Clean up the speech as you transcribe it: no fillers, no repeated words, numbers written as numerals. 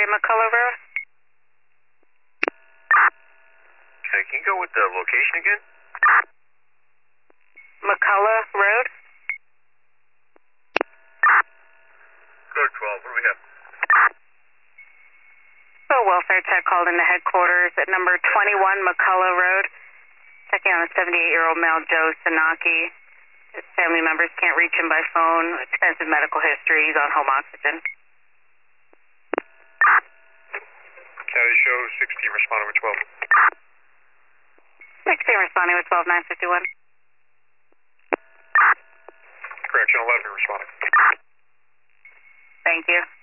area, McCullough Road. Okay, can you go with the location again? McCullough Road. Code 12, what do we have? So welfare tech called into headquarters at number 21 McCullough Road. Checking on a 78-year-old male, Joe Sanaki. His family members can't reach him by phone. Extensive medical history. He's on home oxygen. County show 16, responding with 12. 16 responding with 12951. Correction 11, responding. Thank you.